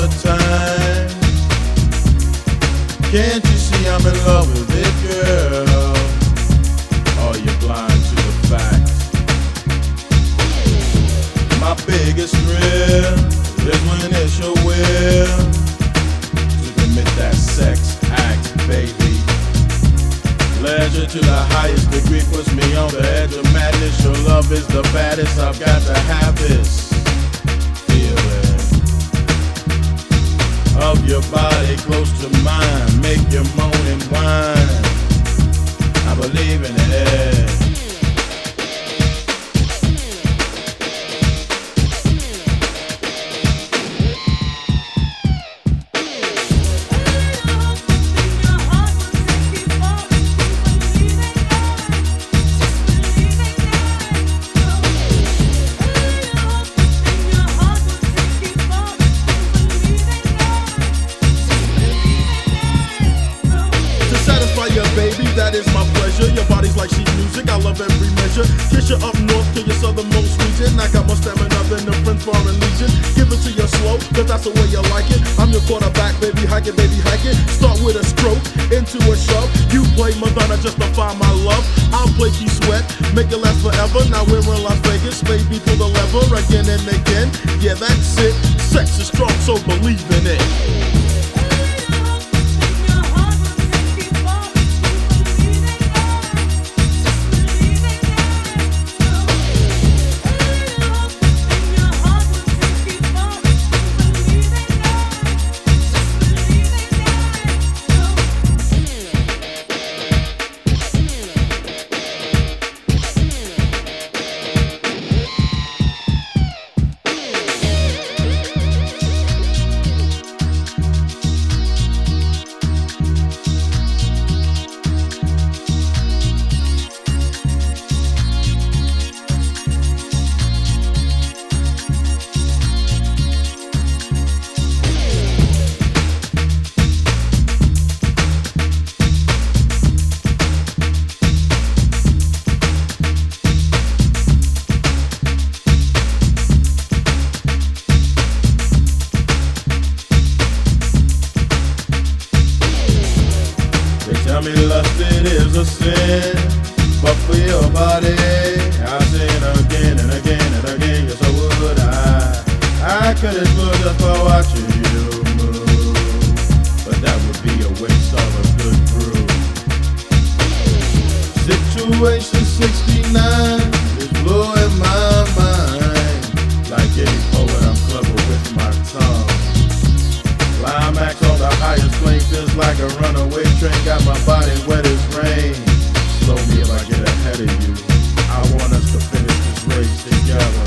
the time. Can't you see I'm in love with it, girl? Or you're blind to the facts? My biggest thrill is when it's your will to commit that sex act, baby. Pleasure to the highest degree puts me on the edge of madness. Your love is the baddest, I've got to have this feeling of your body close to mine. Make you moan and whine. I believe in it. Baby, that is my pleasure. Your body's like sheet music, I love every measure. Kiss you up north to your southernmost region. I got more stamina than the French Foreign Legion. Give it to you slow, cause that's the way you like it. I'm your quarterback, baby, hike it, baby, hike it. Start with a stroke, into a shove. You play Madonna just to find my love. I'll play Key Sweat, make it last forever. Now we're in Las Vegas, baby, pull the lever again and again. Yeah, that's it. Sex is strong, so believe in it. Tell me lust it is a sin, but for your body I'll sin again and again and again. Yes, so would I could as well just for watching you move, but that would be a waste of a good brew. Situation 69 is blowing my mind. Like any poet, I'm clever with my tongue. Climax on the highest plane feels like a runaway train. Got my body wet as rain. Slow me if I get ahead of you. I want us to finish this race together.